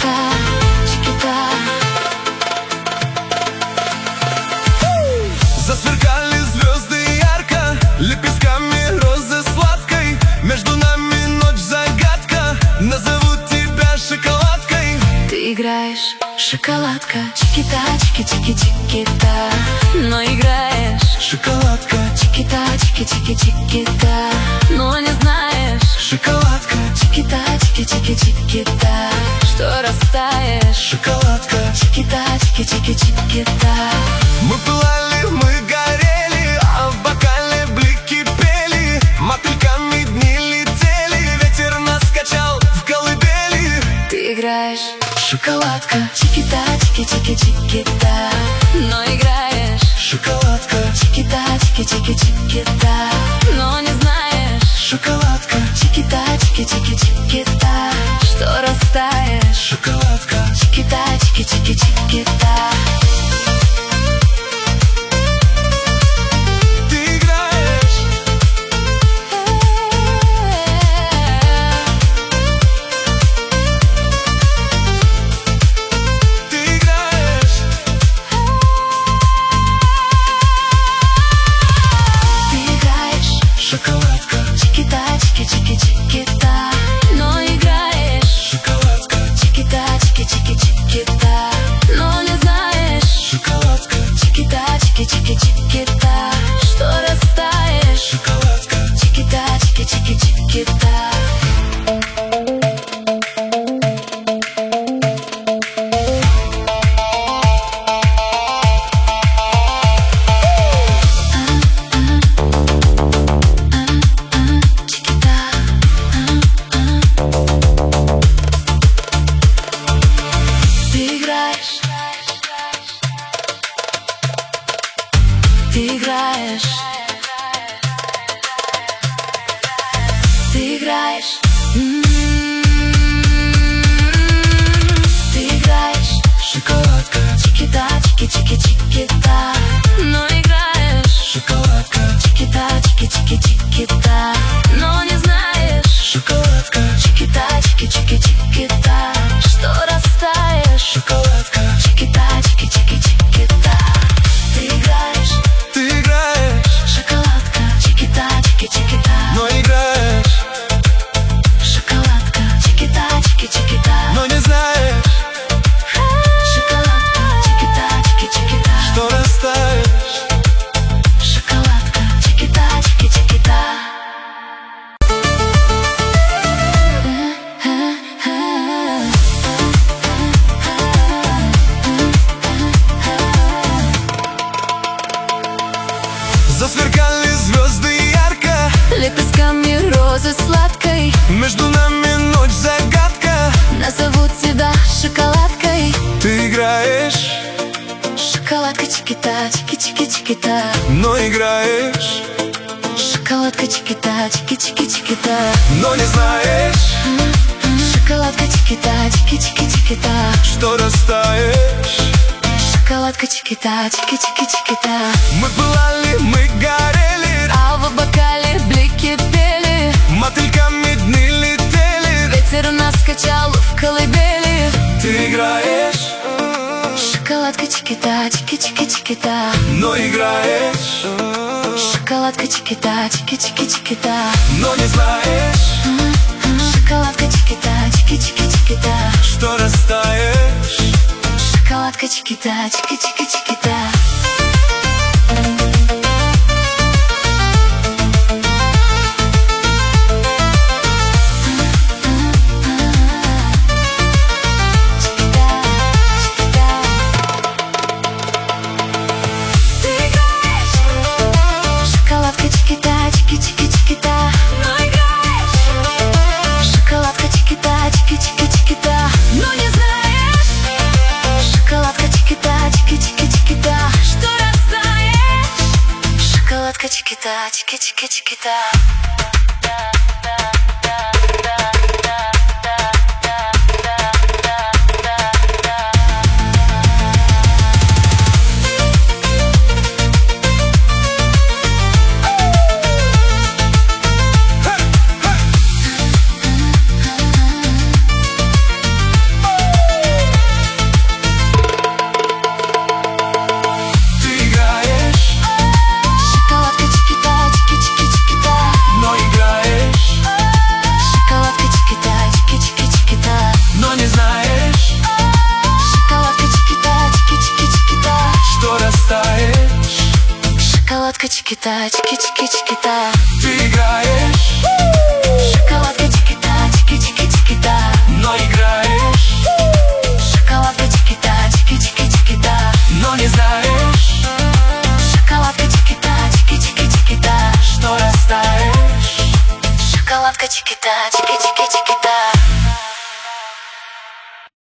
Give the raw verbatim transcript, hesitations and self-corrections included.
чикита, чикита. Засверкали звезды ярко, лепестками розы сладкой. Между нами ночь загадка, назову тебя шоколадкой. Ты играешь, шоколадка, чикита, чики-чики-чикита. Но играешь, Шоколадка, чикита, чики-чики-чикита. Но не знаешь, шоколадка, чикита, чики-чики-чикита, что растаешь. шоколадка. Чикита, чики-чики-чикита. Мы пылали, мы горели, а в бокале блики пели. Мотыльками дни летели, ветер нас качал в колыбели. Ты играешь, шоколадка, чикита, чики-чики-чикита. Но играешь, Шоколадка, чикита, чики-чики-чикита. Но не знаешь, шоколадка, чикита, чики-чики-чикита, что растаешь. шоколадка. Чикита, чики-чики-чикита. Ты играешь, ты играешь, Ты играешь, шоколадка, чикита, чики-чики-чикита. Но играешь, шоколадка, чикита, чики-чики-чикита. Но не знаешь, шоколадка, чикита, чики-чики-чикита, что растаешь. шоколадка. Чикита, чики-чики-чикита. Ты играешь, ты играешь, ты играешь, М-м-м. Ты играешь, Шоколадка, чикита, чики-чики-чикита. Но играешь, шоколадка, чикита, чики-чики-чикита. Но не знаешь, шоколадка, чикита, чики-чики-чикита, что растаешь. шоколадка. Чикита, чики-чики-чикита. Ты играешь, Ты играешь, шоколадка, чикита, чики-чикита. но играешь, Шоколадка, чикита, чики-чикита. но не знаешь, Шоколадка, чикита, чики-чикита. что растаешь. Шоколадка, чикита, чики-чикита. Засверкали звезды ярко, Лепестками розы сладкой. между нами ночь загадка. Назовут тебя шоколадкой. Ты играешь, Шоколадка, чикита, чики-чики-чикита. но играешь, Шоколадка, чикита, чики-чики-чикита. но не знаешь, Шоколадка, чикита, чики-чики-чикита. что растаешь. Шоколадка, чикита, чики-чики-чикита. Мы пылали, мы горели, А в бокале блики пели. мотыльками дни летели. Ветер нас качал в колыбели. Ты играешь, Шоколадка, чикита, чики-чики-чикита. но играешь, Шоколадка, чикита, чики-чики-чикита. но не знаешь, Шоколадка, чикита, чики-чики-чикита. что растаешь. Шоколадка, чикита, чики-чики-чикита. Ты играешь, шоколадка, чикита, чики-чики-чикита. Но играешь, шоколадка, чикита, чики-чики-чикита. Но не знаешь, шоколадка, чикита, чики-чики-чикита, что растаешь. Шоколадка, чикита, чики-чики-чикита. чики-та, чики-чики-чики-та. Ты играешь, Шоколадка чики-та, чики-чики-чики-та. но играешь, Шоколадка чики-та, чики-чики-чики-та. но не знаешь, Шоколадка чики-та, чики-чики-чики-та. что растаешь. Шоколадка чики-та, чики-чики-чики-та.